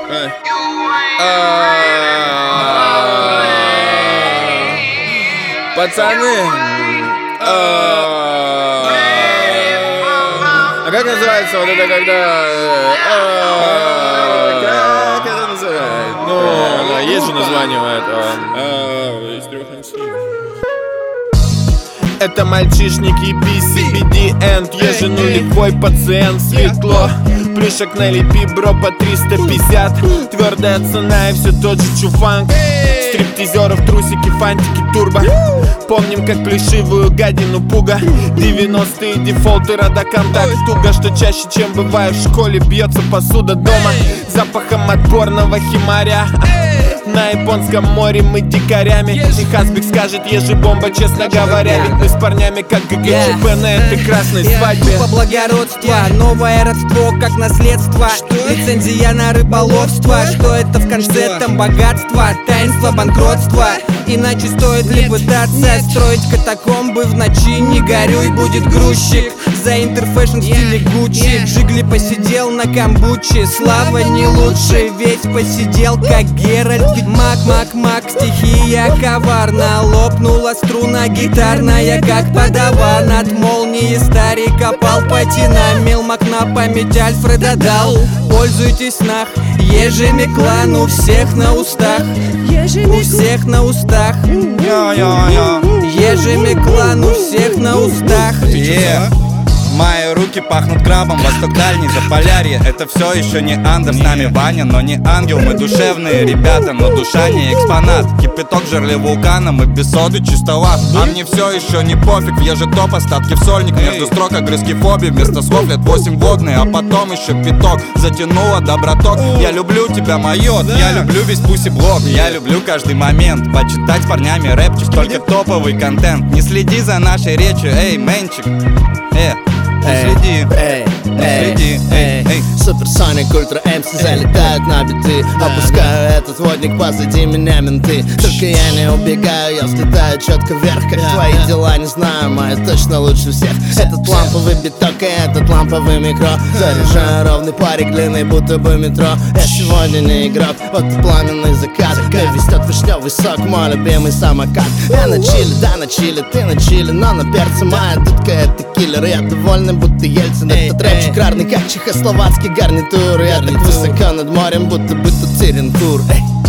Пацаны, а как называется вот это, когда... Как это называется? Ну, есть же название у этого. Из 3 MC. Это мальчишники BCBD-энд. Я же нулевой пациент, светло. Плюшек налепи, бро, по 350. Твердая цена и все тот же чуфанк. Стриптизеров, трусики, фантики, турбо. Помним, как плешивую гадину пуга. 90-е дефолты, родоконтакт. Туго, что чаще, чем бывает в школе, бьется посуда дома запахом отборного химаря. На японском море мы дикарями. И Хасбик скажет, ежебомба, честно говоря. Ведь мы с парнями как ГГЧП на этой красной свадьбе. По благородству, новое родство как наследство. Лицензия на рыболовство. Что это в конце, там богатство, таинство, банкротство. Иначе стоит ли пытаться строить катакомбы в ночи? Не горюй, будет грузчик за интерфэшн в стиле Гуччи. Джигли посидел на камбуче, слава не лучше, весь посидел как Геральт. Мак, стихия коварна. Лопнула струна гитарная, как подаван. От молнии старик опал, потинамил. Мак на память Альфреда дал. Пользуйтесь нах, ежеми клан у всех на устах. У всех на устах. Ежеми клан у всех на устах. Мои руки пахнут крабом, восток дальний, Заполярье. Это все еще не Андер, с нами Ваня, но не ангел. Мы душевные ребята, но душа не экспонат. Кипяток в жерле вулкана, мы без соды чистоват. А мне все еще не пофиг, в еже топ, остатки в сольник. Между строк огрызки фобии, вместо слов лет 8 водные. А потом еще пяток, затянула доброток. Я люблю тебя, майот, я люблю весь пуси-блок. Я люблю каждый момент, почитать с парнями рэпчик. Только топовый контент, не следи за нашей речью, эй, мэнчик. Следи, Суперсоник, ультра МС залетают на биты. Опускаю этот водник, позади меня менты. Только я не убегаю, я взлетаю четко вверх. Как твои дела, не знаю, мои точно лучше всех. Этот ламповый биток и этот ламповый микро. Заряжаю ровный парик, длинный, будто бы метро. Я сегодня не игрок, вот и пламенный закат. Вестет вишневый сок, мой любимый самокат. Я на чиле, да на чиле, ты на чиле, но на перце моя дудка это киллер. Я довольный, будто Ельцин. Этот рэпчик рарный, как чехословацкий гарнитур. Я так высоко над морем, будто бы тут Терентур.